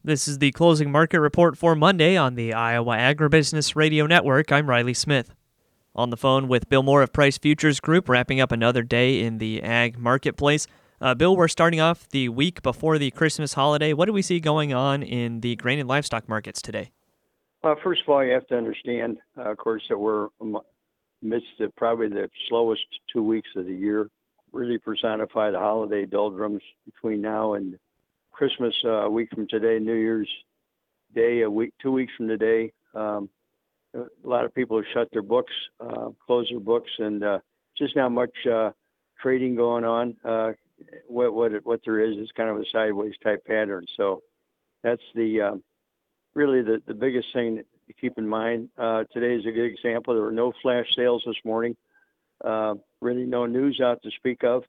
This is the closing market report for Monday on the Iowa Agribusiness Radio Network. I'm Riley Smith. On the phone with Bill Moore of Price Futures Group, wrapping up another day in the ag marketplace. Bill, we're starting off the week before the Christmas holiday. What do we see going on in the grain and livestock markets today? First of all, you have to understand, of course, that we're amidst probably the slowest 2 weeks of the year. Really personify the holiday doldrums between now and Christmas, a week from today, New Year's Day, 2 weeks from today. A lot of people have shut their books, closed their books, and just not much trading going on. What there is kind of a sideways type pattern. So that's the really the biggest thing to keep in mind. Today is a good example. There were no flash sales this morning. Really no news out to speak of.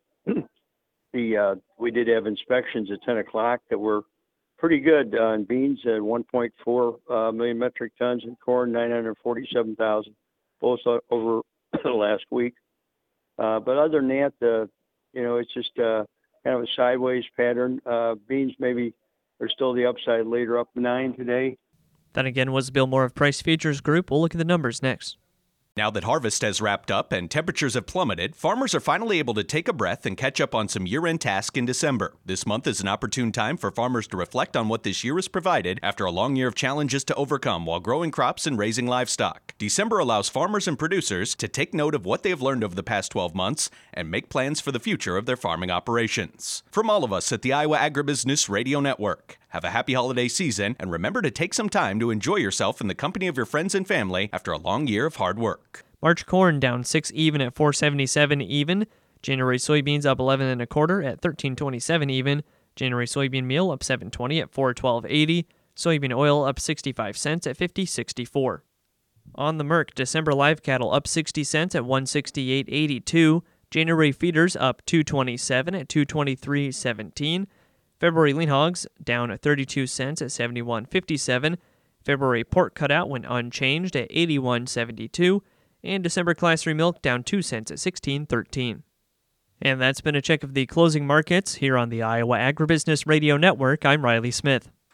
We did have inspections at 10 o'clock that were pretty good on beans at 1.4 million metric tons, and corn 947,000, both over the last week. But other than that, it's just kind of a sideways pattern. Beans maybe are still the upside later, up 9 today. That again was Bill Moore of Price Futures Group. We'll look at the numbers next. Now that harvest has wrapped up and temperatures have plummeted, farmers are finally able to take a breath and catch up on some year-end tasks in December. This month is an opportune time for farmers to reflect on what this year has provided after a long year of challenges to overcome while growing crops and raising livestock. December allows farmers and producers to take note of what they have learned over the past 12 months and make plans for the future of their farming operations. From all of us at the Iowa Agribusiness Radio Network, have a happy holiday season, and remember to take some time to enjoy yourself in the company of your friends and family after a long year of hard work. March corn down 6 even at 477 even. January soybeans up 11 1/4 at 1327 even. January soybean meal up 720 at 412.80. Soybean oil up 65 cents at 50.64. On the Merck, December live cattle up 60 cents at 168.82. January feeders up 227 at 223.17. February lean hogs down at 32 cents at 71.57. February pork cutout went unchanged at 81.72. And December Class 3 milk down 2 cents at 16.13. And that's been a check of the closing markets here on the Iowa Agribusiness Radio Network. I'm Riley Smith.